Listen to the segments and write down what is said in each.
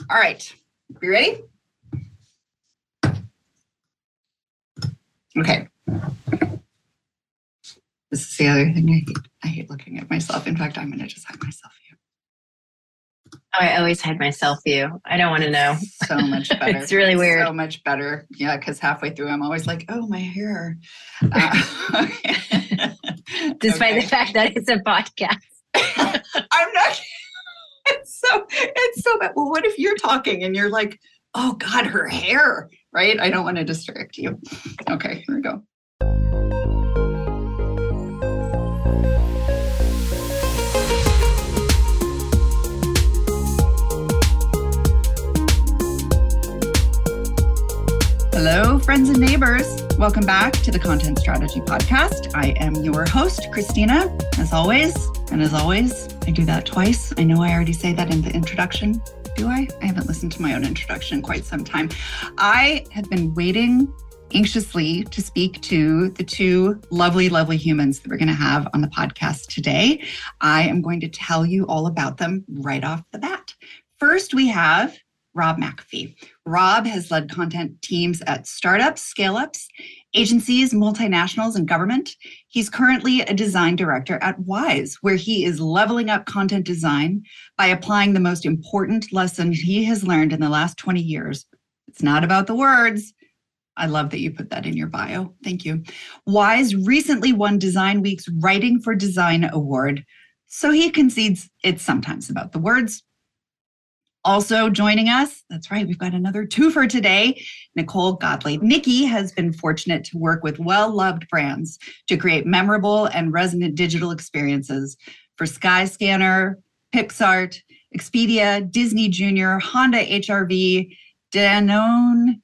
All right. You ready? Okay. This is the other thing I hate looking at myself. In fact, I'm going to just hide my self-view. Oh, I always hide my self-view. I don't want to know. So much better. It's really weird. So much better. Yeah, because halfway through, I'm always like, oh, my hair. Despite the fact that it's a podcast. I'm not. It's so bad. Well, what if you're talking and you're like, oh, God, her hair, right? I don't want to distract you. Okay, here we go. Hello, friends and neighbors. Welcome back to the Content Strategy Podcast. I am your host, Christina, as always. And as always, I do that twice. I know I already say that in the introduction. Do I? I haven't listened to my own introduction in quite some time. I have been waiting anxiously to speak to the two lovely, lovely humans that we're going to have on the podcast today. I am going to tell you all about them right off the bat. First, we have Rob McAfee. Rob has led content teams at startups, scale-ups, agencies, multinationals, and government. He's currently a design director at Wise, where he is leveling up content design by applying the most important lesson he has learned in the last 20 years. It's not about the words. I love that you put that in your bio. Thank you. Wise recently won Design Week's Writing for Design Award, so he concedes it's sometimes about the words. Also joining us, that's right, we've got another twofer today, Nicole Godley. Nikki has been fortunate to work with well-loved brands to create memorable and resonant digital experiences for Skyscanner, PixArt, Expedia, Disney Junior, Honda HR-V, Danone,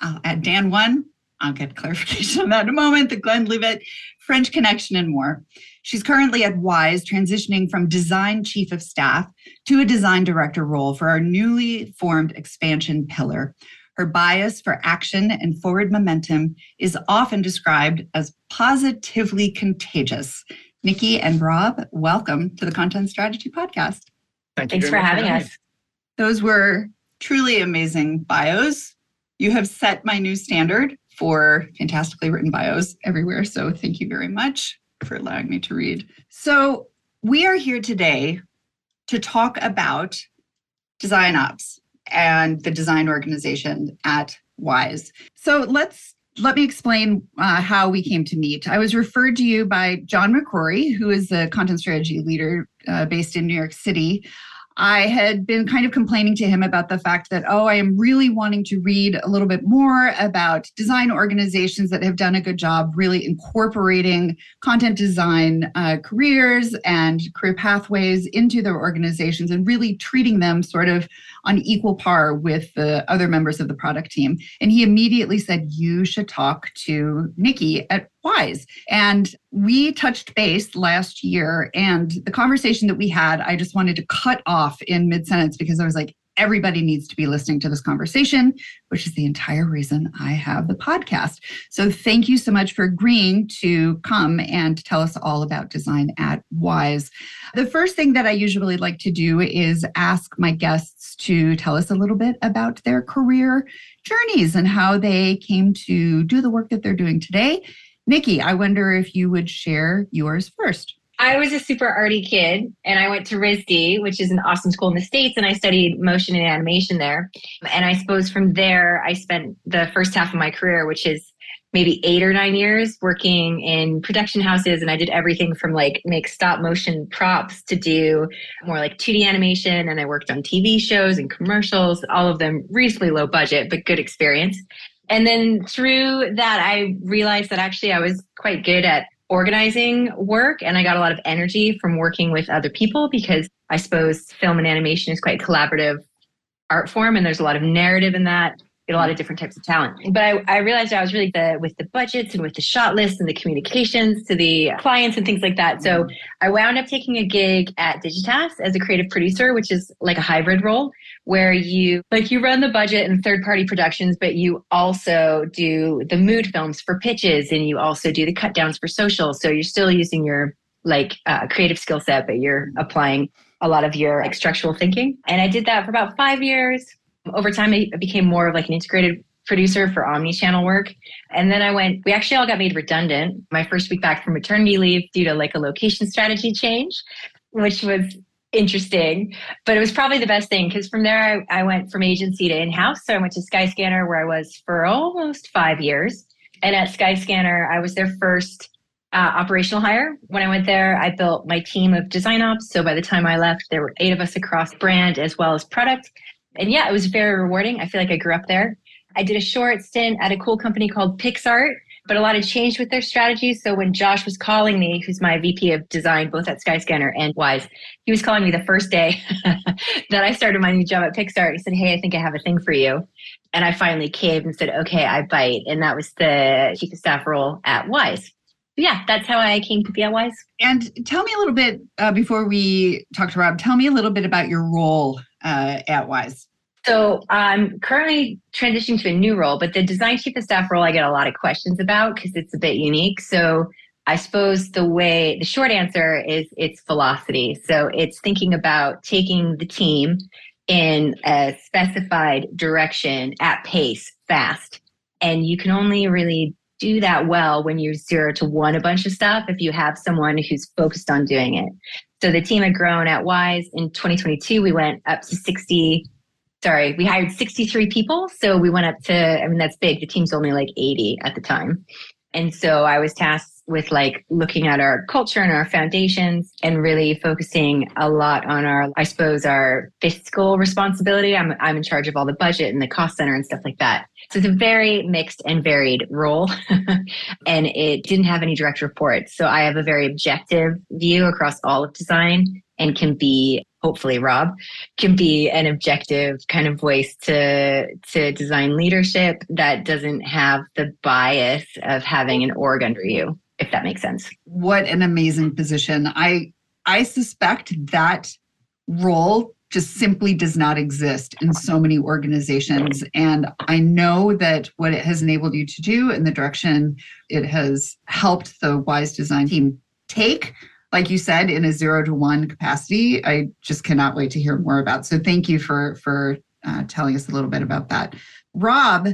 Dan One, I'll get clarification on that in a moment, the Glenlivet, French Connection, and more. She's currently at Wise, transitioning from design chief of staff to a design director role for our newly formed expansion pillar. Her bias for action and forward momentum is often described as positively contagious. Nikki and Rob, welcome to the Content Strategy Podcast. Thanks for having us. Those were truly amazing bios. You have set my new standard for fantastically written bios everywhere, so thank you very much for allowing me to read. So we are here today to talk about design ops and the design organization at Wise. So let me explain how we came to meet. I was referred to you by John McCrory, who is the content strategy leader based in New York City. I had been kind of complaining to him about the fact that, I am really wanting to read a little bit more about design organizations that have done a good job really incorporating content design careers and career pathways into their organizations and really treating them sort of on equal par with the other members of the product team. And he immediately said, you should talk to Nikki at Wise. And we touched base last year, and the conversation that we had, I just wanted to cut off in mid-sentence because I was like, everybody needs to be listening to this conversation, which is the entire reason I have the podcast. So thank you so much for agreeing to come and tell us all about design at Wise. The first thing that I usually like to do is ask my guests to tell us a little bit about their career journeys and how they came to do the work that they're doing today. Nikki, I wonder if you would share yours first. I was a super arty kid, and I went to RISD, which is an awesome school in the States, and I studied motion and animation there. And I suppose from there, I spent the first half of my career, which is maybe 8 or 9 years, working in production houses. And I did everything from make stop motion props to do more like 2D animation. And I worked on TV shows and commercials, all of them reasonably low budget, but good experience. And then through that, I realized that actually I was quite good at organizing work, and I got a lot of energy from working with other people because I suppose film and animation is quite a collaborative art form, and there's a lot of narrative in that, a lot of different types of talent. But I realized I was really with the budgets and with the shot lists and the communications to the clients and things like that. So I wound up taking a gig at Digitas as a creative producer, which is like a hybrid role where you run the budget and third-party productions, but you also do the mood films for pitches, and you also do the cut downs for social. So you're still using your creative skill set, but you're applying a lot of your structural thinking. And I did that for about 5 years. Over time, I became more of like an integrated producer for omni-channel work. And then we actually all got made redundant my first week back from maternity leave due to like a location strategy change, which was interesting, but it was probably the best thing because from there I went from agency to in-house. So I went to Skyscanner where I was for almost 5 years. And at Skyscanner, I was their first operational hire. When I went there, I built my team of design ops. So by the time I left, there were 8 of us across brand as well as product. And yeah, it was very rewarding. I feel like I grew up there. I did a short stint at a cool company called PixArt, but a lot had changed with their strategy. So when Josh was calling me, who's my VP of design, both at Skyscanner and Wise, he was calling me the first day that I started my new job at PixArt. He said, hey, I think I have a thing for you. And I finally caved and said, okay, I bite. And that was the chief of staff role at Wise. Yeah, that's how I came to be at Wise. And tell me a little bit, before we talk to Rob, tell me a little bit about your role at Wise. So I'm currently transitioning to a new role, but the design chief of staff role I get a lot of questions about because it's a bit unique. So I suppose the short answer is it's velocity. So it's thinking about taking the team in a specified direction at pace, fast. And you can only really do that well when you're 0 to 1 a bunch of stuff if you have someone who's focused on doing it. So the team had grown at Wise. In 2022, we went up to we hired 63 people. So we went up to, that's big. The team's only like 80 at the time. And so I was tasked with like looking at our culture and our foundations and really focusing a lot on our fiscal responsibility. I'm in charge of all the budget and the cost center and stuff like that. So it's a very mixed and varied role and it didn't have any direct reports. So I have a very objective view across all of design and can be, hopefully Rob, can be an objective kind of voice to design leadership that doesn't have the bias of having an org under you, if that makes sense. What an amazing position. I suspect that role just simply does not exist in so many organizations. And I know that what it has enabled you to do and the direction it has helped the Wise Design team take, like you said, in a 0 to 1 capacity, I just cannot wait to hear more about. So thank you for telling us a little bit about that. Rob,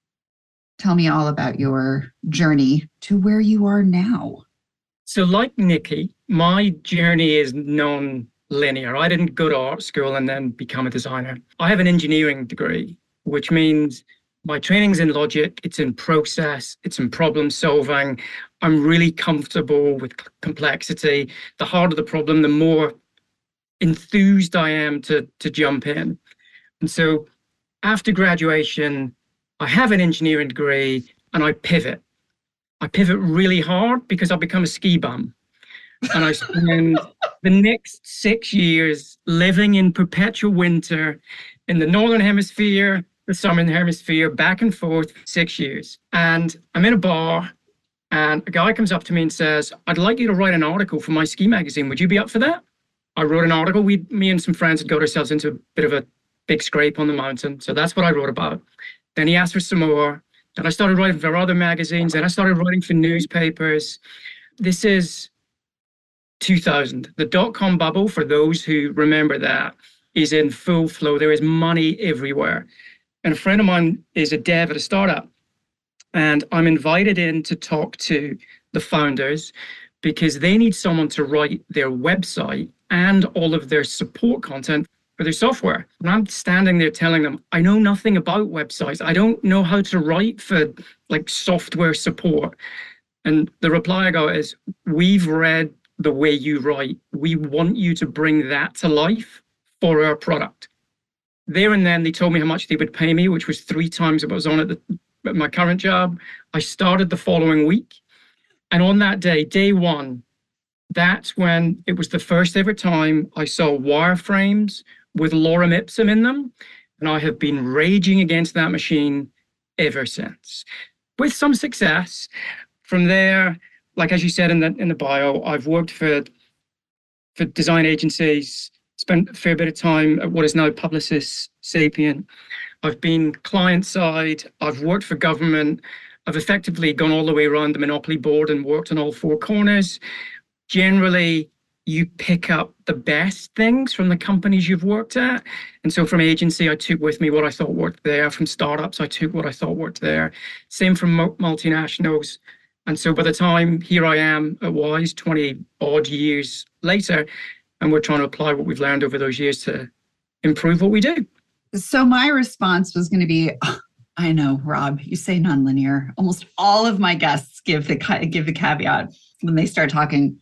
tell me all about your journey to where you are now. So like Nikki, my journey is non-linear. I didn't go to art school and then become a designer. I have an engineering degree, which means my training's in logic, it's in process, it's in problem solving. I'm really comfortable with complexity. The harder the problem, the more enthused I am to jump in. And so after graduation, I have an engineering degree and I pivot. I pivot really hard because I've become a ski bum. And I spend the next 6 years living in perpetual winter in the Northern Hemisphere, the Southern Hemisphere, back and forth, 6 years. And I'm in a bar and a guy comes up to me and says, I'd like you to write an article for my ski magazine. Would you be up for that? I wrote an article. Me and some friends had got ourselves into a bit of a big scrape on the mountain. So that's what I wrote about. Then he asked for some more. Then I started writing for other magazines. Then I started writing for newspapers. This is 2000. The dot-com bubble, for those who remember that, is in full flow. There is money everywhere. And a friend of mine is a dev at a startup. And I'm invited in to talk to the founders because they need someone to write their website and all of their support content for their software. And I'm standing there telling them, I know nothing about websites. I don't know how to write for like software support. And the reply I got is, we've read the way you write. We want you to bring that to life for our product. There and then they told me how much they would pay me, which was 3 times what I was on at my current job. I started the following week. And on that day 1, that's when it was the first ever time I saw wireframes with lorem ipsum in them. And I have been raging against that machine ever since, with some success. From there, like as you said in the bio, I've worked for design agencies, spent a fair bit of time at what is now Publicis Sapient. I've been client side, I've worked for government, I've effectively gone all the way around the monopoly board and worked on all 4 corners. Generally, you pick up the best things from the companies you've worked at. And so from agency, I took with me what I thought worked there. From startups, I took what I thought worked there. Same from multinationals. And so by the time here I am at Wise, 20 odd years later, and we're trying to apply what we've learned over those years to improve what we do. So my response was going to be, I know, Rob, you say nonlinear. Almost all of my guests give the caveat when they start talking,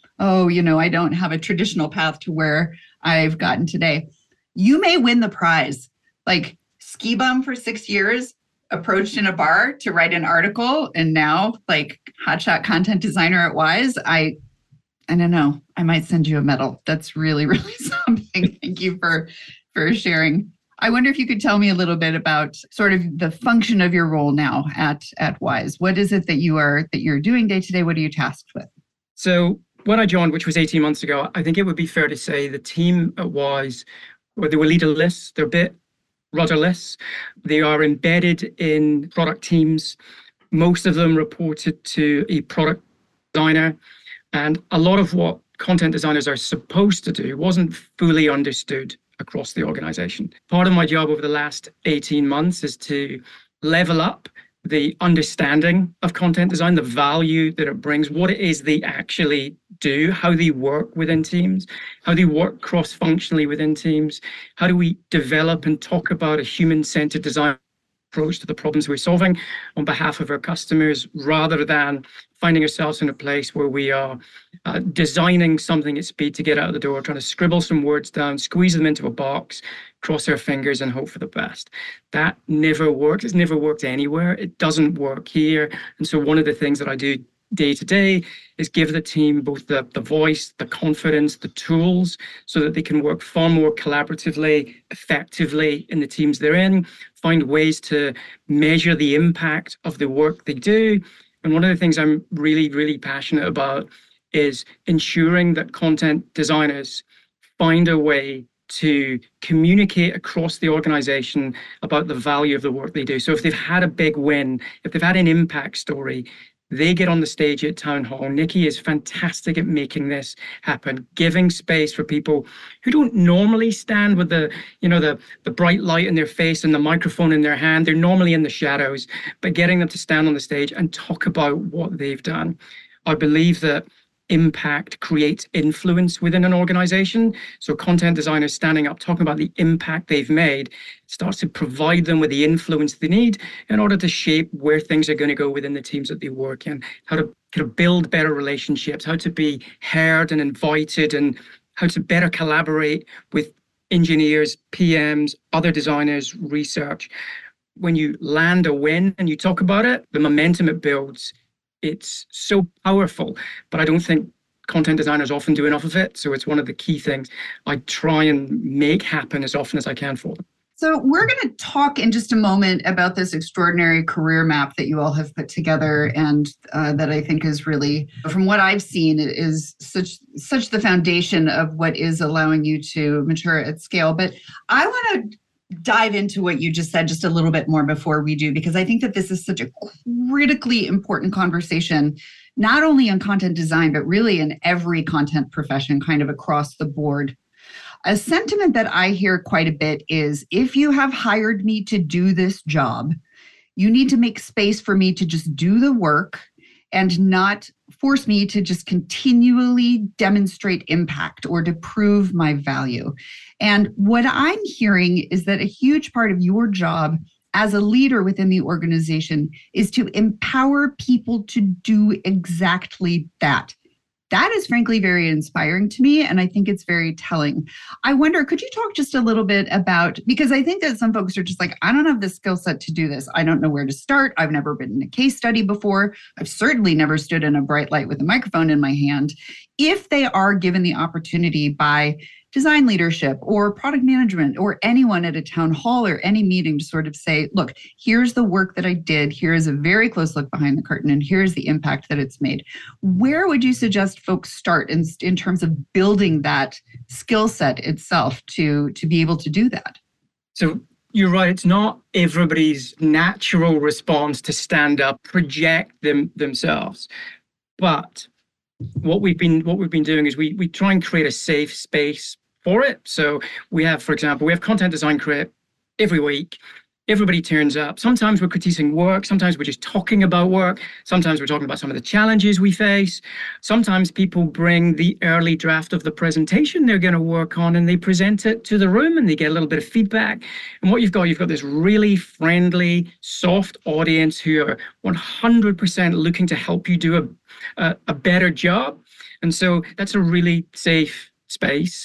I don't have a traditional path to where I've gotten today. You may win the prize. Like ski bum for 6 years, approached in a bar to write an article, and now like hotshot content designer at Wise. I don't know. I might send you a medal. That's really, really something. Thank you for sharing. I wonder if you could tell me a little bit about sort of the function of your role now at Wise. What is it that you're doing day to day? What are you tasked with? So when I joined, which was 18 months ago, I think it would be fair to say the team at Wise, they were leaderless, they're a bit rudderless. They are embedded in product teams. Most of them reported to a product designer. And a lot of what content designers are supposed to do wasn't fully understood across the organization. Part of my job over the last 18 months is to level up the understanding of content design, the value that it brings, what it is they actually do, how they work within teams, how they work cross-functionally within teams, how do we develop and talk about a human-centered design approach to the problems we're solving on behalf of our customers, rather than finding ourselves in a place where we are designing something at speed to get out of the door, trying to scribble some words down, squeeze them into a box, cross our fingers and hope for the best. That never works. It's never worked anywhere. It doesn't work here. And so one of the things that I do day to day is give the team both the voice, the confidence, the tools, so that they can work far more collaboratively, effectively in the teams they're in, find ways to measure the impact of the work they do. And one of the things I'm really, really passionate about is ensuring that content designers find a way to communicate across the organization about the value of the work they do. So if they've had a big win, if they've had an impact story, they get on the stage at town hall. Nikki is fantastic at making this happen, giving space for people who don't normally stand with the bright light in their face and the microphone in their hand. They're normally in the shadows, but getting them to stand on the stage and talk about what they've done. I believe that impact creates influence within an organization. So content designers standing up, talking about the impact they've made, starts to provide them with the influence they need in order to shape where things are going to go within the teams that they work in, how to kind of build better relationships, how to be heard and invited, and how to better collaborate with engineers, PMs, other designers, research. When you land a win and you talk about it, the momentum it builds, it's so powerful, but I don't think content designers often do enough of it. So it's one of the key things I try and make happen as often as I can for them. So we're going to talk in just a moment about this extraordinary career map that you all have put together, and that I think is really, from what I've seen, it is such the foundation of what is allowing you to mature at scale. But I want to dive into what you just said just a little bit more before we do, because I think that this is such a critically important conversation, not only in content design, but really in every content profession, kind of across the board. A sentiment that I hear quite a bit is, if you have hired me to do this job, you need to make space for me to just do the work and not force me to just continually demonstrate impact or to prove my value. And what I'm hearing is that a huge part of your job as a leader within the organization is to empower people to do exactly that. That is frankly very inspiring to me, and I think it's very telling. I wonder, could you talk just a little bit about, because I think that some folks are just like, I don't have the skill set to do this. I don't know where to start. I've never written a case study before. I've certainly never stood in a bright light with a microphone in my hand. If they are given the opportunity by design leadership or product management or anyone at a town hall or any meeting to sort of say, look, here's the work that I did. Here is a very close look behind the curtain, and here's the impact that it's made. Where would you suggest folks start in terms of building that skill set itself to be able to do that? So you're right. It's not everybody's natural response to stand up, project themselves. But what we've been doing is we try and create a safe space for it. So we have, for example, we have content design create every week. Everybody turns up. Sometimes we're critiquing work. Sometimes we're just talking about work. Sometimes we're talking about some of the challenges we face. Sometimes people bring the early draft of the presentation they're going to work on and they present it to the room and they get a little bit of feedback. And what you've got this really friendly, soft audience who are 100% looking to help you do a better job. And so that's a really safe space.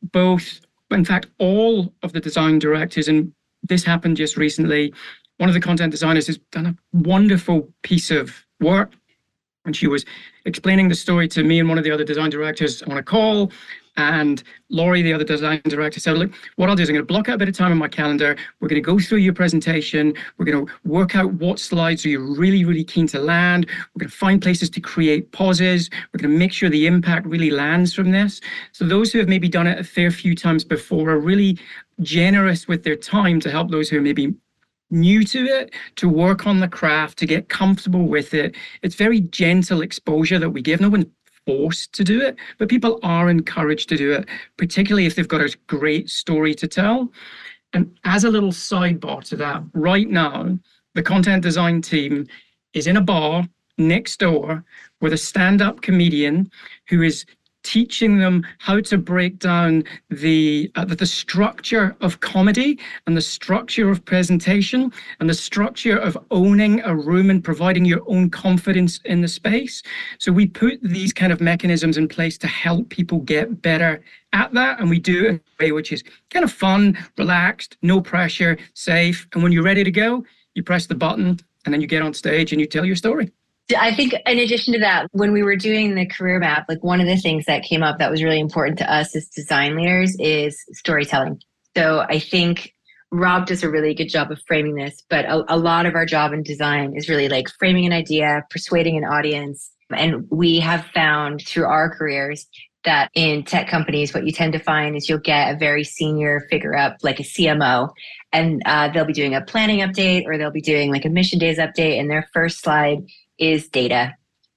In fact, all of the design directors, and this happened just recently, one of the content designers has done a wonderful piece of work. And she was explaining the story to me and one of the other design directors on a call. And Laurie, the other design director, said, look, what I'll do is I'm going to block out a bit of time in my calendar. We're going to go through your presentation. We're going to work out what slides are you really, really keen to land. We're going to find places to create pauses. We're going to make sure the impact really lands from this. So those who have maybe done it a fair few times before are really generous with their time to help those who are maybe new to it, to work on the craft, to get comfortable with it. It's very gentle exposure that we give. No one's forced to do it, but people are encouraged to do it, particularly if they've got a great story to tell. And as a little sidebar to that, right now, the content design team is in a bar next door with a stand-up comedian who is teaching them how to break down the structure of comedy and the structure of presentation and the structure of owning a room and providing your own confidence in the space. So we put these kind of mechanisms in place to help people get better at that. And we do it in a way which is kind of fun, relaxed, no pressure, safe. And when you're ready to go, you press the button and then you get on stage and you tell your story. I think in addition to that, when we were doing the career map, like one of the things that came up that was really important to us as design leaders is storytelling. So I think Rob does a really good job of framing this, but a lot of our job in design is really like framing an idea, persuading an audience. And we have found through our careers that in tech companies, what you tend to find is you'll get a very senior figure up, like a CMO, and they'll be doing a planning update or they'll be doing like a mission days update, and their first slide is data.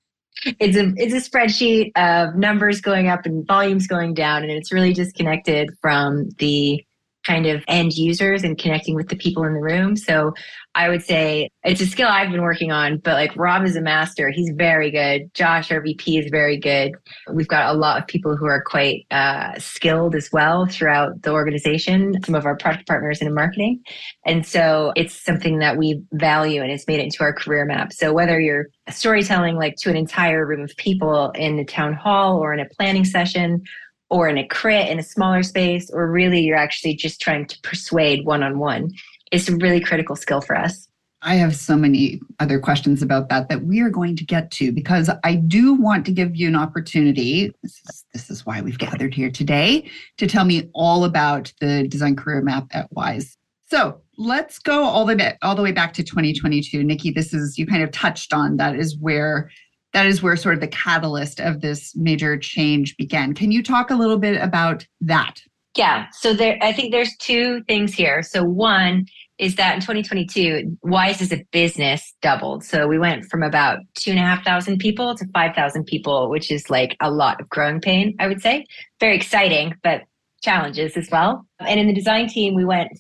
It's a spreadsheet of numbers going up and volumes going down, and it's really disconnected from the kind of end users and connecting with the people in the room. So I would say it's a skill I've been working on, but like Rob is a master. He's very good. Josh, our VP, is very good. We've got a lot of people who are quite skilled as well throughout the organization, some of our product partners and in marketing. And so it's something that we value and it's made it into our career map. So whether you're storytelling like to an entire room of people in a town hall or in a planning session or in a crit in a smaller space, or really you're actually just trying to persuade one-on-one, it's a really critical skill for us. I have so many other questions about that we are going to get to, because I do want to give you an opportunity. This is why we've gathered here today, to tell me all about the design career map at Wise. So let's go all the way back to 2022. Nikki, you kind of touched on that is where sort of the catalyst of this major change began. Can you talk a little bit about that? Yeah. So I think there's two things here. So one is that in 2022, Wise as a business doubled. So we went from about 2,500 people to 5,000 people, which is like a lot of growing pain, I would say. Very exciting, but challenges as well. And in the design team,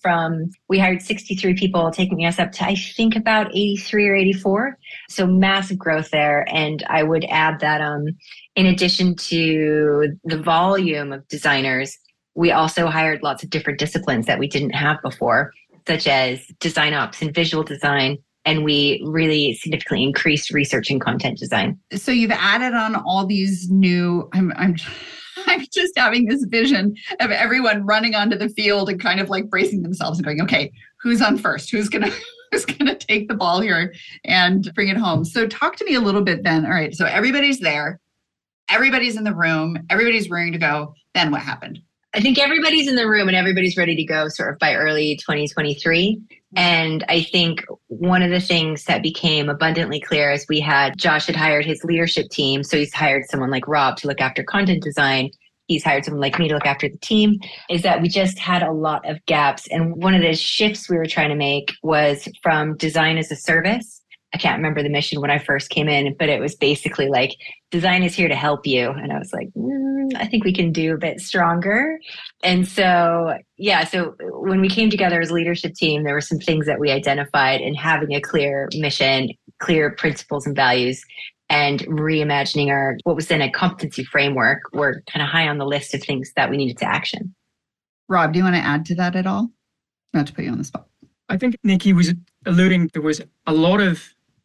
we hired 63 people, taking us up to, I think, about 83 or 84. So massive growth there. And I would add that in addition to the volume of designers, we also hired lots of different disciplines that we didn't have before, such as design ops and visual design. And we really significantly increased research and content design. So you've added on all these new, I'm just having this vision of everyone running onto the field and kind of like bracing themselves and going, okay, who's on first? Who's gonna take the ball here and bring it home? So talk to me a little bit then. All right, so everybody's there, everybody's in the room, everybody's ready to go. Then what happened? I think everybody's in the room and everybody's ready to go sort of by early 2023. And I think one of the things that became abundantly clear as Josh had hired his leadership team. So he's hired someone like Rob to look after content design. He's hired someone like me to look after the team, is that we just had a lot of gaps. And one of the shifts we were trying to make was from design as a service I can't remember the mission when I first came in, but it was basically like, design is here to help you. And I was like, I think we can do a bit stronger. And so, yeah, so when we came together as a leadership team, there were some things that we identified, and having a clear mission, clear principles and values, and reimagining what was then a competency framework were kind of high on the list of things that we needed to action. Rob, do you want to add to that at all? Not to put you on the spot. I think Nikki was alluding, there was a lot of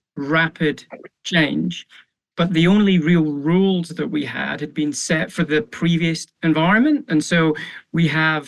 rapid change, but the only real rules that we had been set for the previous environment. And so we have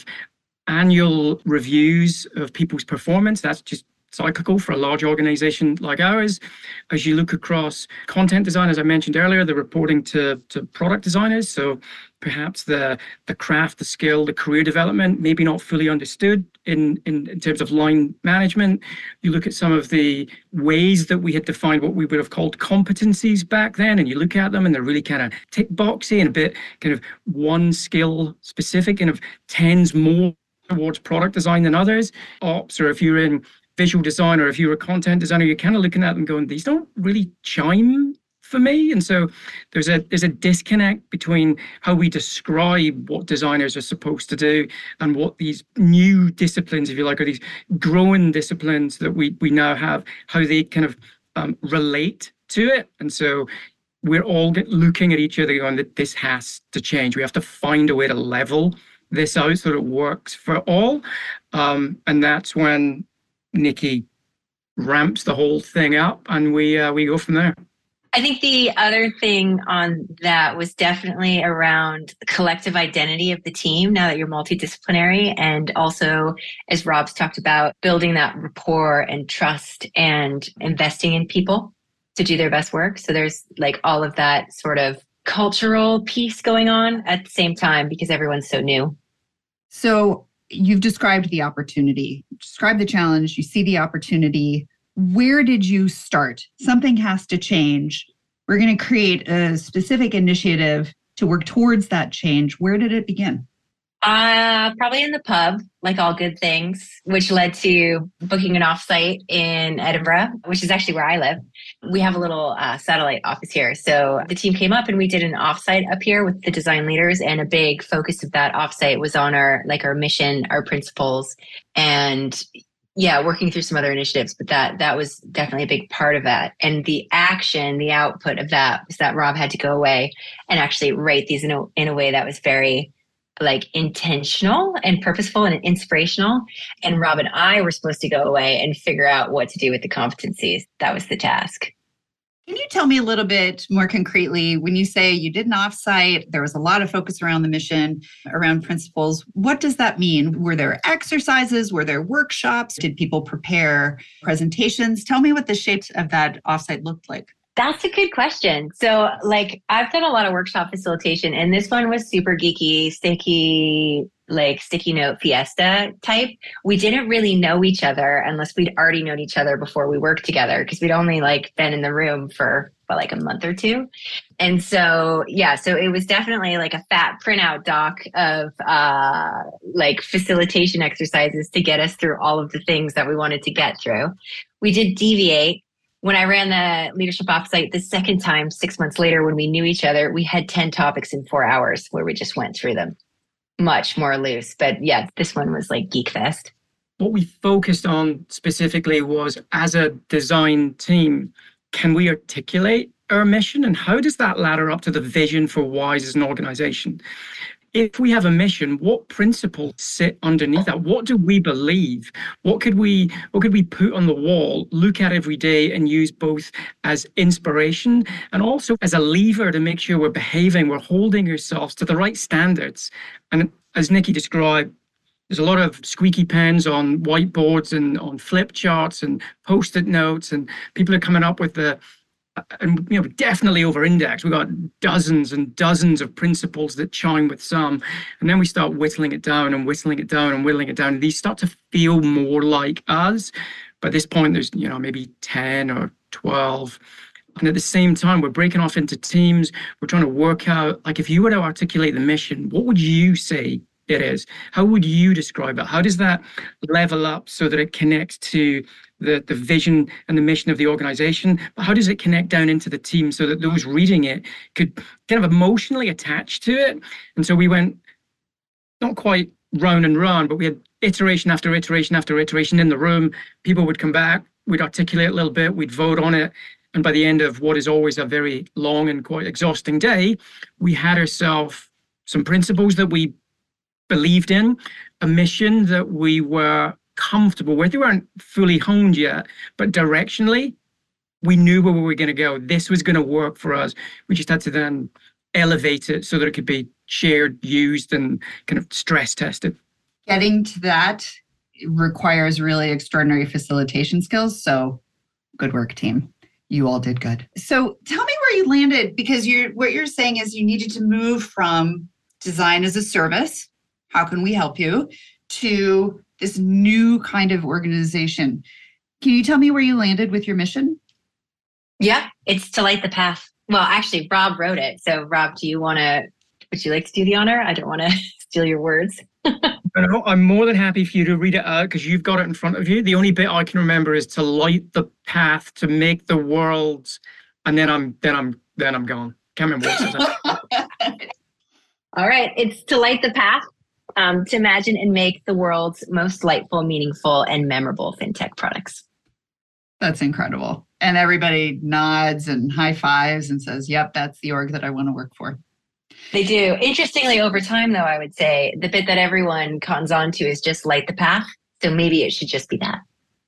annual reviews of people's performance. That's just cyclical for a large organization like ours. As you look across content design, as I mentioned earlier, the reporting to product designers. So perhaps the craft, the skill, the career development, maybe not fully understood in terms of line management. You look at some of the ways that we had defined what we would have called competencies back then, and you look at them and they're really kind of tick boxy and a bit kind of one skill specific, and tends more towards product design than others. Ops, or if you're in visual design, or if you're a content designer, you're kind of looking at them going, these don't really chime for me. And so there's a disconnect between how we describe what designers are supposed to do and what these new disciplines, if you like, or these growing disciplines that we now have, how they kind of relate to it. And so we're all looking at each other going that this has to change. We have to find a way to level this out so that it works for all. And that's when Nikki ramps the whole thing up, and we go from there. I think the other thing on that was definitely around the collective identity of the team now that you're multidisciplinary, and also, as Rob's talked about, building that rapport and trust and investing in people to do their best work. So there's like all of that sort of cultural piece going on at the same time because everyone's so new. So you've described the opportunity, described the challenge, you see the opportunity. Where did you start? Something has to change. We're going to create a specific initiative to work towards that change. Where did it begin? Probably in the pub, like all good things, which led to booking an offsite in Edinburgh, which is actually where I live. We have a little satellite office here. So the team came up and we did an offsite up here with the design leaders. And a big focus of that offsite was on our mission, our principles, and working through some other initiatives. But that was definitely a big part of that. And the action, the output of that was that Rob had to go away and actually write these in a way that was very intentional and purposeful and inspirational. And Rob and I were supposed to go away and figure out what to do with the competencies. That was the task. Can you tell me a little bit more concretely, when you say you did an offsite, there was a lot of focus around the mission, around principles, what does that mean? Were there exercises? Were there workshops? Did people prepare presentations? Tell me what the shapes of that offsite looked like. That's a good question. So I've done a lot of workshop facilitation, and this one was super geeky, sticky note fiesta type. We didn't really know each other unless we'd already known each other before we worked together, because we'd only been in the room for a month or two. And so, so it was definitely a fat printout doc of facilitation exercises to get us through all of the things that we wanted to get through. We did deviate. When I ran the leadership offsite the second time, 6 months later, when we knew each other, we had 10 topics in 4 hours where we just went through them. Much more loose. But this one was Geek Fest. What we focused on specifically was, as a design team, can we articulate our mission, and how does that ladder up to the vision for WISE as an organization? If we have a mission, what principles sit underneath that? What do we believe? What could we put on the wall, look at every day, and use both as inspiration and also as a lever to make sure we're behaving, we're holding ourselves to the right standards? And as Nikki described, there's a lot of squeaky pens on whiteboards and on flip charts and post-it notes, and people are coming up with definitely over-index. We've got dozens and dozens of principles that chime with some, and then we start whittling it down and whittling it down and whittling it down. And these start to feel more like us. But at this point, there's maybe 10 or 12. And at the same time, we're breaking off into teams. We're trying to work out, if you were to articulate the mission, what would you say it is. How would you describe it? How does that level up so that it connects to the vision and the mission of the organization? But how does it connect down into the team so that those reading it could kind of emotionally attach to it? And so we went not quite round and round, but we had iteration after iteration after iteration in the room. People would come back, we'd articulate a little bit, we'd vote on it. And by the end of what is always a very long and quite exhausting day, we had ourselves some principles that we believed in, a mission that we were comfortable with. They weren't fully honed yet, but directionally, we knew where we were going to go. This was going to work for us. We just had to then elevate it so that it could be shared, used, and kind of stress tested. Getting to that requires really extraordinary facilitation skills. So good work, team. You all did good. So tell me where you landed, because what you're saying is you needed to move from design as a service, how can we help you, to this new kind of organization. Can you tell me where you landed with your mission? Yeah, it's to light the path. Well, actually, Rob wrote it. So Rob, would you like to do the honor? I don't want to steal your words. No, I'm more than happy for you to read it out because you've got it in front of you. The only bit I can remember is to light the path to make the world, and then I'm gone. Can't remember what it says. All right, it's to light the path, to imagine and make the world's most delightful, meaningful, and memorable fintech products. That's incredible. And everybody nods and high fives and says, yep, that's the org that I want to work for. They do. Interestingly, over time, though, I would say the bit that everyone comes on to is just light the path. So maybe it should just be that.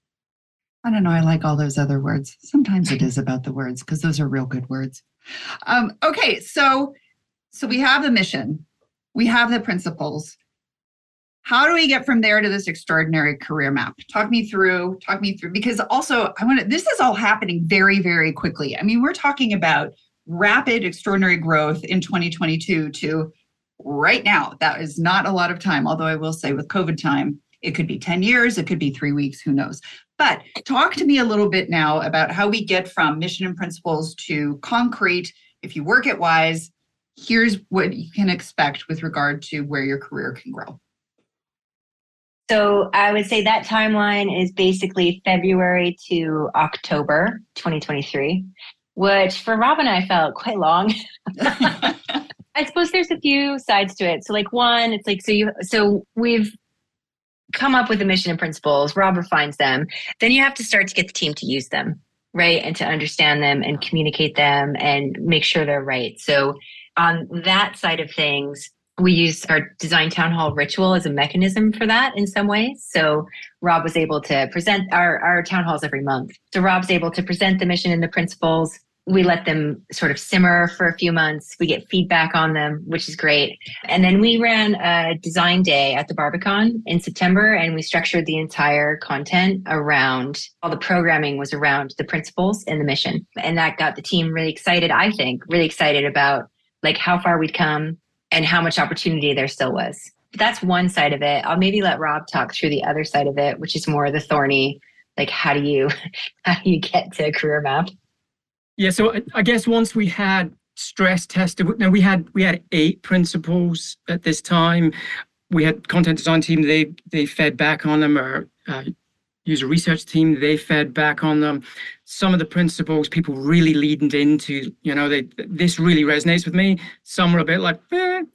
I don't know. I like all those other words. Sometimes it is about the words because those are real good words. Okay, so we have the mission. We have the principles. How do we get from there to this extraordinary career map? Talk me through, because also this is all happening very, very quickly. I mean, we're talking about rapid, extraordinary growth in 2022 to right now. That is not a lot of time, although I will say with COVID time, it could be 10 years, it could be 3 weeks, who knows. But talk to me a little bit now about how we get from mission and principles to concrete. If you work at Wise, here's what you can expect with regard to where your career can grow. So I would say that timeline is basically February to October 2023. Which for Rob and I felt quite long. I suppose there's a few sides to it. So like one, it's like, so we've come up with a mission and principles, Rob refines them. Then you have to start to get the team to use them, right? And to understand them and communicate them and make sure they're right. So on that side of things, we use our design town hall ritual as a mechanism for that in some ways. So Rob was able to present our town halls every month. So Rob's able to present the mission and the principles. We let them sort of simmer for a few months. We get feedback on them, which is great. And then we ran a design day at the Barbican in September, and we structured the entire content around, all the programming was around the principles and the mission. And that got the team really excited, I think, really excited about like how far we'd come and how much opportunity there still was. But that's one side of it. I'll maybe let Rob talk through the other side of it, which is more the thorny, like how do you get to a career map? Yeah, so I guess once we had stress tested, now we had 8 principles at this time. We had content design team, they fed back on them, or user research team, they fed back on them. Some of the principles people really leaned into, this really resonates with me. Some were a bit like,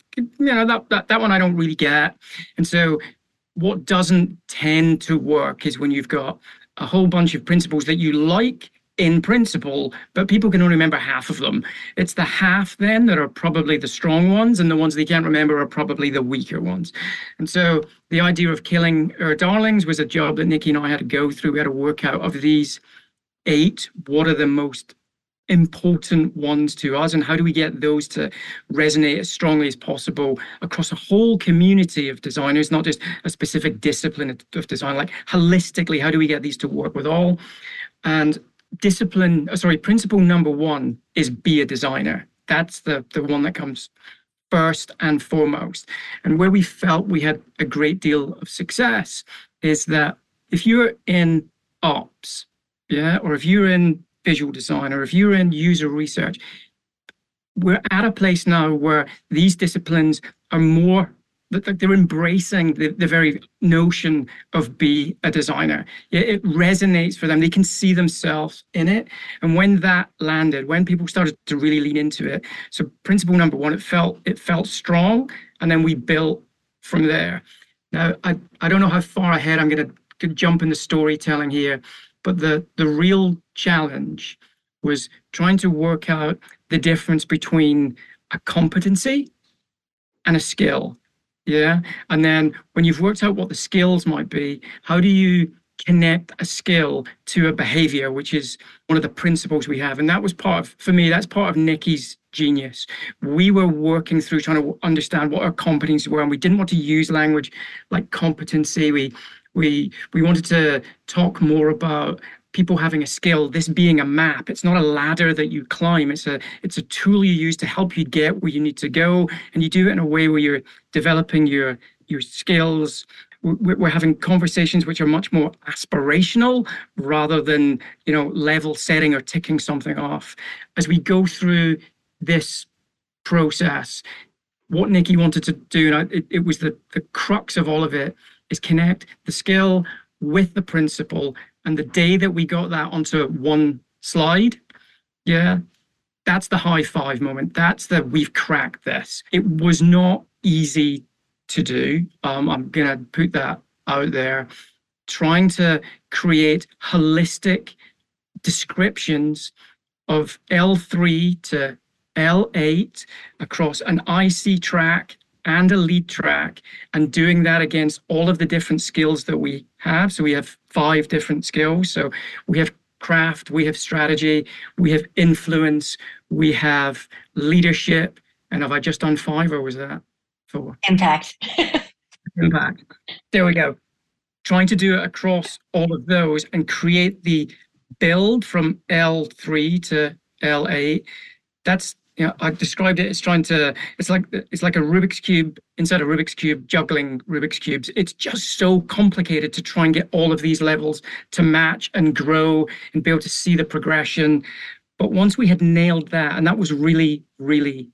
that one I don't really get. And so what doesn't tend to work is when you've got a whole bunch of principles that you like in principle, but people can only remember half of them. It's the half then that are probably the strong ones, and the ones they can't remember are probably the weaker ones. And so the idea of killing our darlings was a job that Nikki and I had to go through. We had to work out of these 8, what are the most important ones to us, and how do we get those to resonate as strongly as possible across a whole community of designers, not just a specific discipline of design, like holistically, how do we get these to work with all? And principle number 1 is be a designer. That's the one that comes first and foremost. And where we felt we had a great deal of success is that if you're in ops, or if you're in visual design, or if you're in user research, we're at a place now where these disciplines are more they're embracing the very notion of be a designer. It resonates for them. They can see themselves in it. And when that landed, when people started to really lean into it, so principle number one, it felt strong, and then we built from there. Now, I don't know how far ahead I'm going to jump in the storytelling here, but the real challenge was trying to work out the difference between a competency and a skill. Yeah. And then when you've worked out what the skills might be, how do you connect a skill to a behavior, which is one of the principles we have? And that was for me, that's part of Nikki's genius. We were working through trying to understand what our competencies were, and we didn't want to use language like competency. We wanted to talk more about people having a skill, this being a map. It's not a ladder that you climb. It's a tool you use to help you get where you need to go. And you do it in a way where you're developing your skills. We're having conversations which are much more aspirational rather than, level setting or ticking something off. As we go through this process, what Nikki wanted to do, and it was the crux of all of it, is connect the skill with the principle. And the day that we got that onto one slide, that's the high five moment. That's we've cracked this. It was not easy to do. I'm going to put that out there. Trying to create holistic descriptions of L3 to L8 across an IC track and a lead track, and doing that against all of the different skills that we have. So we have 5 different skills. So we have craft, we have strategy, we have influence, we have leadership. And have I just done 5, or was that 4? Impact. Impact. There we go. Trying to do it across all of those and create the build from L3 to L8. That's, I described it as it's like a Rubik's Cube inside a Rubik's Cube, juggling Rubik's Cubes. It's just so complicated to try and get all of these levels to match and grow and be able to see the progression. But once we had nailed that, and that was really, really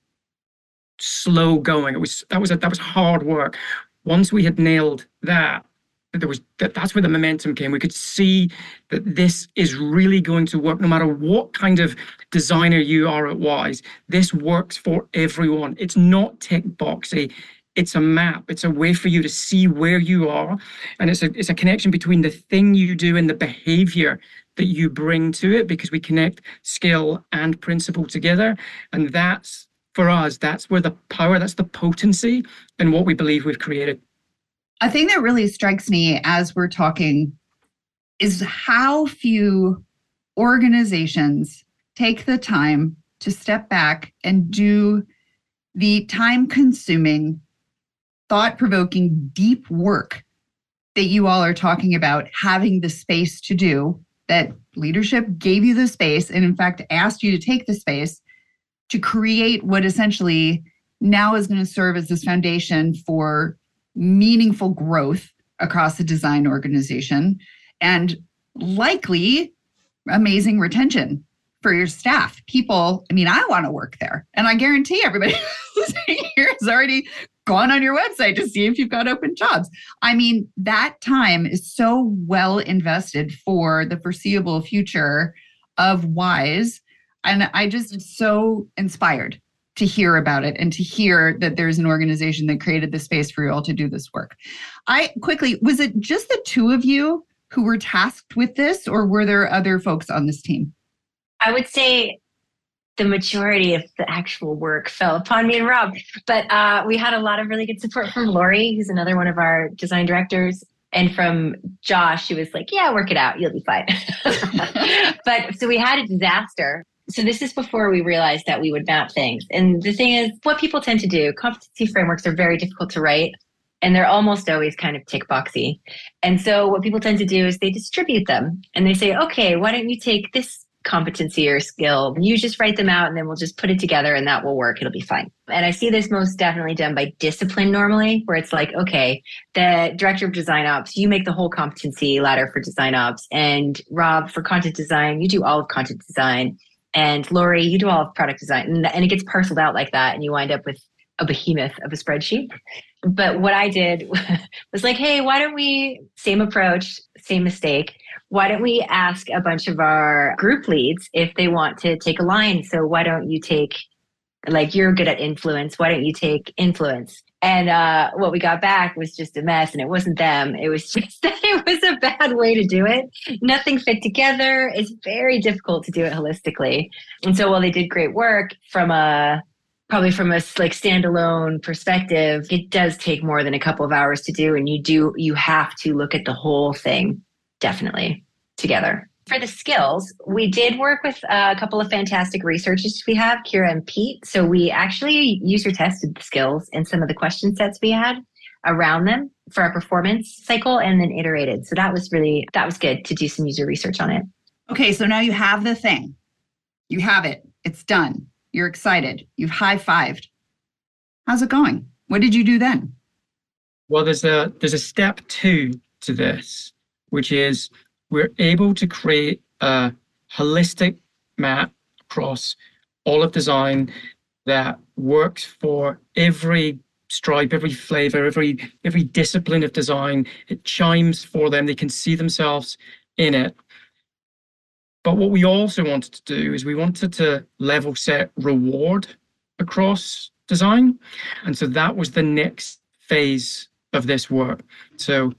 slow going, that was hard work. Once we had nailed that, that's where the momentum came. We could see that this is really going to work no matter what kind of designer you are at Wise. This works for everyone. It's not tick boxy. It's a map. It's a way for you to see where you are. And it's a connection between the thing you do and the behavior that you bring to it, because we connect skill and principle together. And that's, for us, that's where the power, that's the potency and what we believe we've created. A thing that really strikes me as we're talking is how few organizations take the time to step back and do the time-consuming, thought-provoking, deep work that you all are talking about having the space to do, that leadership gave you the space and, in fact, asked you to take the space to create what essentially now is going to serve as this foundation for meaningful growth across the design organization, and likely amazing retention for your staff. People, I want to work there. And I guarantee everybody listening here has already gone on your website to see if you've got open jobs. That time is so well invested for the foreseeable future of Wise. And I just am so inspired to hear about it and to hear that there's an organization that created the space for you all to do this work. Was it just the two of you who were tasked with this, or were there other folks on this team? I would say the majority of the actual work fell upon me and Rob, but we had a lot of really good support from Lori, who's another one of our design directors, and from Josh, who was like, yeah, work it out, you'll be fine. But so we had a disaster. So this is before we realized that we would map things. And the thing is, what people tend to do, competency frameworks are very difficult to write, and they're almost always kind of tick boxy. And so what people tend to do is they distribute them and they say, okay, why don't you take this competency or skill, you just write them out and then we'll just put it together and that will work. It'll be fine. And I see this most definitely done by discipline normally, where it's like, okay, the director of design ops, you make the whole competency ladder for design ops, and Rob, for content design, you do all of content design. And Lori, you do all of product design, and it gets parceled out like that, and you wind up with a behemoth of a spreadsheet. But what I did was like, hey, why don't we, same approach, same mistake. Why don't we ask a bunch of our group leads if they want to take a line? So why don't you take, like, you're good at influence. Why don't you take influence? And what we got back was just a mess. And it wasn't them. It was just that it was a bad way to do it. Nothing fit together. It's very difficult to do it holistically. And so while they did great work probably from a like standalone perspective, it does take more than a couple of hours to do. And you have to look at the whole thing definitely together. For the skills, we did work with a couple of fantastic researchers we have, Kira and Pete. So we actually user tested the skills and some of the question sets we had around them for our performance cycle and then iterated. So that was good to do some user research on it. Okay, so now you have the thing. You have it. It's done. You're excited. You've high-fived. How's it going? What did you do then? Well, there's a step 2 to this, which is we're able to create a holistic map across all of design that works for every stripe, every flavor, every discipline of design. It chimes for them. They can see themselves in it. But what we also wanted to do is we wanted to level set reward across design. And so that was the next phase of this work. So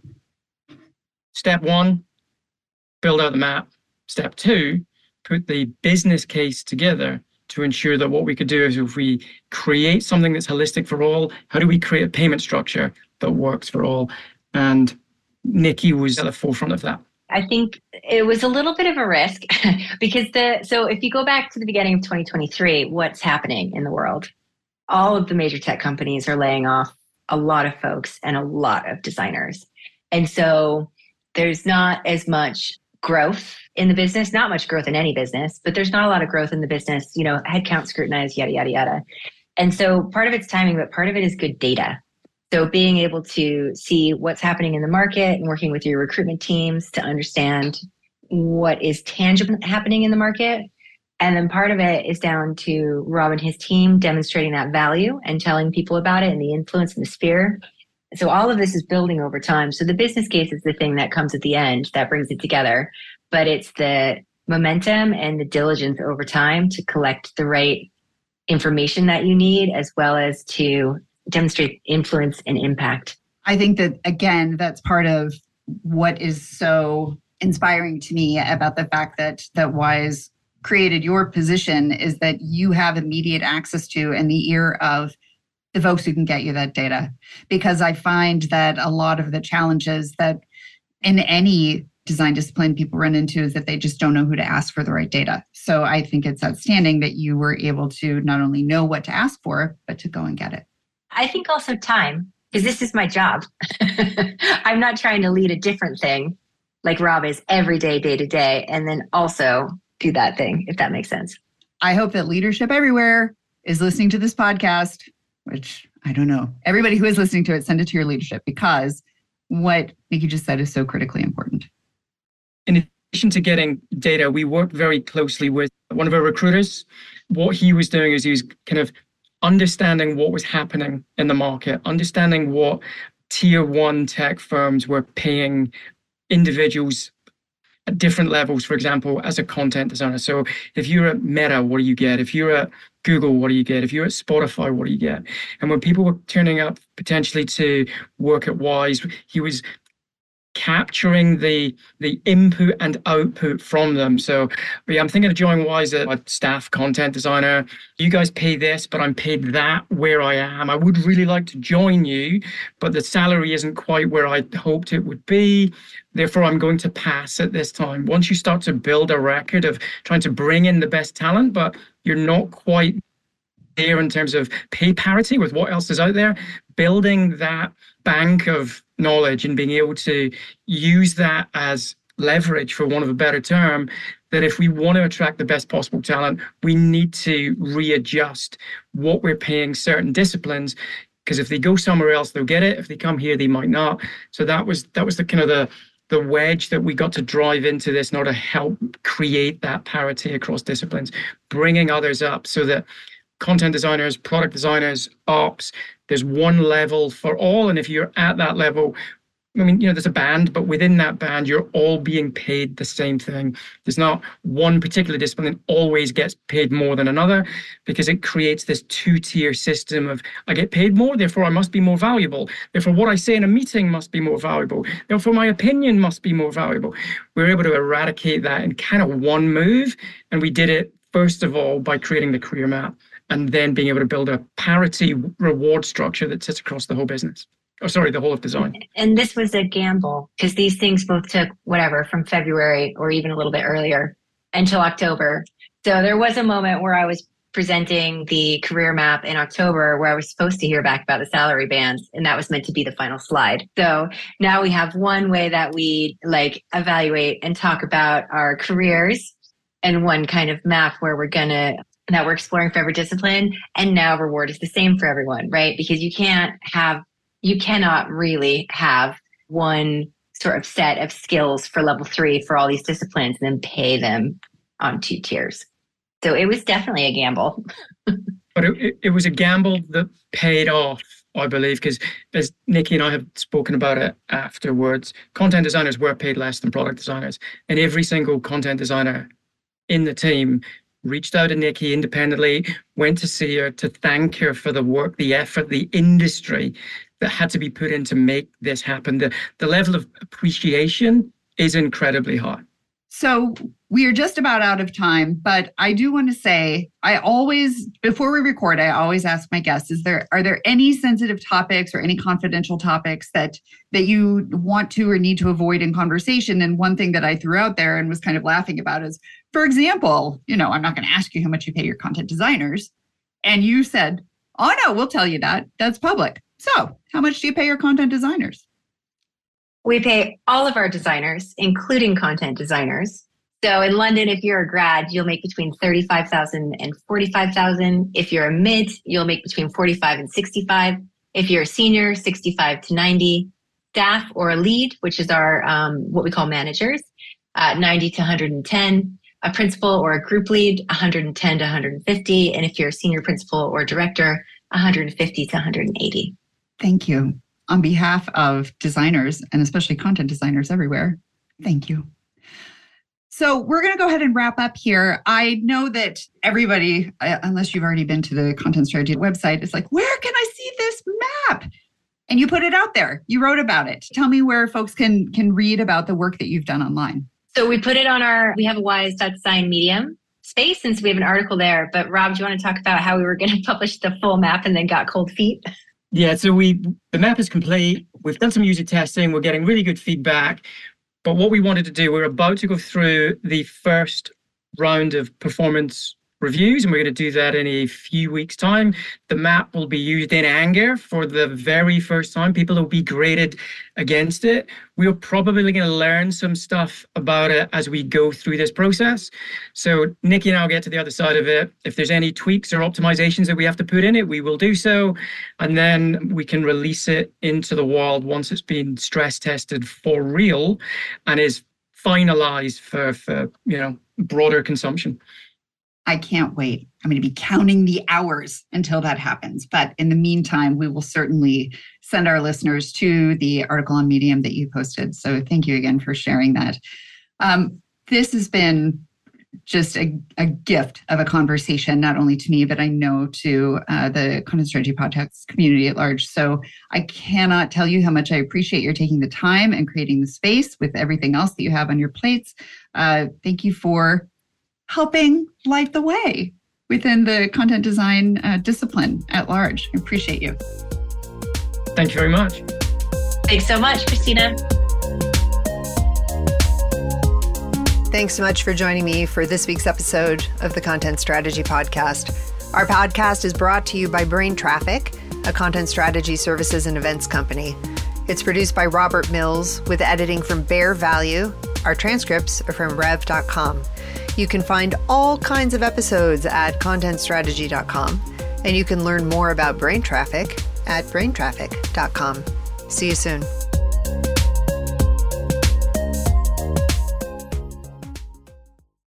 step 1, build out the map. Step 2, put the business case together to ensure that what we could do is if we create something that's holistic for all, how do we create a payment structure that works for all? And Nikki was at the forefront of that. I think it was a little bit of a risk because so if you go back to the beginning of 2023, what's happening in the world? All of the major tech companies are laying off a lot of folks and a lot of designers. And so there's not as much growth in the business, not much growth in any business, but there's not a lot of growth in the business, headcount scrutinized, yada, yada, yada. And so part of it's timing, but part of it is good data. So being able to see what's happening in the market and working with your recruitment teams to understand what is tangible happening in the market. And then part of it is down to Rob and his team demonstrating that value and telling people about it and the influence in the sphere. So all of this is building over time. So the business case is the thing that comes at the end that brings it together. But it's the momentum and the diligence over time to collect the right information that you need, as well as to demonstrate influence and impact. I think that, again, that's part of what is so inspiring to me about the fact that Wise created your position is that you have immediate access to and the ear of the folks who can get you that data. Because I find that a lot of the challenges that in any design discipline people run into is that they just don't know who to ask for the right data. So I think it's outstanding that you were able to not only know what to ask for, but to go and get it. I think also time, because this is my job. I'm not trying to lead a different thing like Rob is every day, day to day, and then also do that thing, if that makes sense. I hope that leadership everywhere is listening to this podcast, which I don't know. Everybody who is listening to it, send it to your leadership, because what Nikki just said is so critically important. In addition to getting data, we worked very closely with one of our recruiters. What he was doing is he was kind of understanding what was happening in the market, understanding what tier 1 tech firms were paying individuals at different levels, for example, as a content designer. So if you're at Meta, what do you get? If you're at Google, what do you get? If you're at Spotify, what do you get? And when people were turning up potentially to work at Wise, he was capturing the input and output from them. So I'm thinking of joining Wise as a staff content designer. You guys pay this, but I'm paid that where I am. I would really like to join you, but the salary isn't quite where I hoped it would be. Therefore, I'm going to pass at this time. Once you start to build a record of trying to bring in the best talent, but you're not quite there in terms of pay parity with what else is out there, building that bank of knowledge and being able to use that as leverage, for want of a better term, that if we want to attract the best possible talent, we need to readjust what we're paying certain disciplines, because if they go somewhere else, they'll get it. If they come here, they might not. So that was the kind of the wedge that we got to drive into this in order to help create that parity across disciplines, bringing others up so that content designers, product designers, ops. There's one level for all. And if you're at that level, I mean, there's a band, but within that band, you're all being paid the same thing. There's not one particular discipline that always gets paid more than another, because it creates this two-tier system of, I get paid more, therefore I must be more valuable. Therefore, what I say in a meeting must be more valuable. Therefore, my opinion must be more valuable. We're able to eradicate that in kind of one move. And we did it, first of all, by creating the career map, and then being able to build a parity reward structure that sits across the whole business. The whole of design. And this was a gamble, because these things both took from February or even a little bit earlier until October. So there was a moment where I was presenting the career map in October where I was supposed to hear back about the salary bands, and that was meant to be the final slide. So now we have one way that we evaluate and talk about our careers, and one kind of map where that we're exploring for every discipline. And now reward is the same for everyone, right? Because you cannot really have one sort of set of skills for level 3 for all these disciplines and then pay them on 2 tiers. So it was definitely a gamble. But it was a gamble that paid off, I believe, because as Nikki and I have spoken about it afterwards, content designers were paid less than product designers. And every single content designer in the team reached out to Nikki independently, went to see her to thank her for the work, the effort, the industry that had to be put in to make this happen. The level of appreciation is incredibly high. So we are just about out of time, but I do want to say, before we record, I always ask my guests, are there any sensitive topics or any confidential topics that you want to or need to avoid in conversation? And one thing that I threw out there and was kind of laughing about is, for example, I'm not going to ask you how much you pay your content designers. And you said, oh no, we'll tell you that. That's public. So how much do you pay your content designers? We pay all of our designers, including content designers. So in London, if you're a grad, you'll make between 35,000 and 45,000. If you're a mid, you'll make between 45 and 65. If you're a senior, 65 to 90. Staff or a lead, which is our what we call managers, 90 to 110. A principal or a group lead, 110 to 150. And if you're a senior principal or director, 150 to 180. Thank you. On behalf of designers, and especially content designers everywhere, thank you. So we're going to go ahead and wrap up here. I know that everybody, unless you've already been to the Content Strategy website, is like, where can I see this map? And you put it out there. You wrote about it. Tell me where folks can read about the work that you've done online. So we put it on we have a wise.design Medium space, and so we have an article there. But Rob, do you want to talk about how we were going to publish the full map and then got cold feet? Yeah, so the map is complete. We've done some user testing. We're getting really good feedback. But what we wanted to do, we're about to go through the first round of performance reviews, and we're going to do that in a few weeks' time. The map will be used in anger for the very first time. People will be graded against it. We're probably going to learn some stuff about it as we go through this process. So Nikki and I will get to the other side of it. If there's any tweaks or optimizations that we have to put in it, we will do so. And then we can release it into the wild once it's been stress tested for real and is finalized for broader consumption. I can't wait. I'm going to be counting the hours until that happens. But in the meantime, we will certainly send our listeners to the article on Medium that you posted. So thank you again for sharing that. This has been just a gift of a conversation, not only to me, but I know to the Content Strategy Podcast community at large. So I cannot tell you how much I appreciate your taking the time and creating the space with everything else that you have on your plates. Thank you for helping light the way within the content design discipline at large. I appreciate you. Thank you very much. Thanks so much, Christina. Thanks so much for joining me for this week's episode of the Content Strategy Podcast. Our podcast is brought to you by Brain Traffic, a content strategy services and events company. It's produced by Robert Mills with editing from Bear Value. Our transcripts are from rev.com. You can find all kinds of episodes at contentstrategy.com, and you can learn more about Brain Traffic at braintraffic.com. See you soon.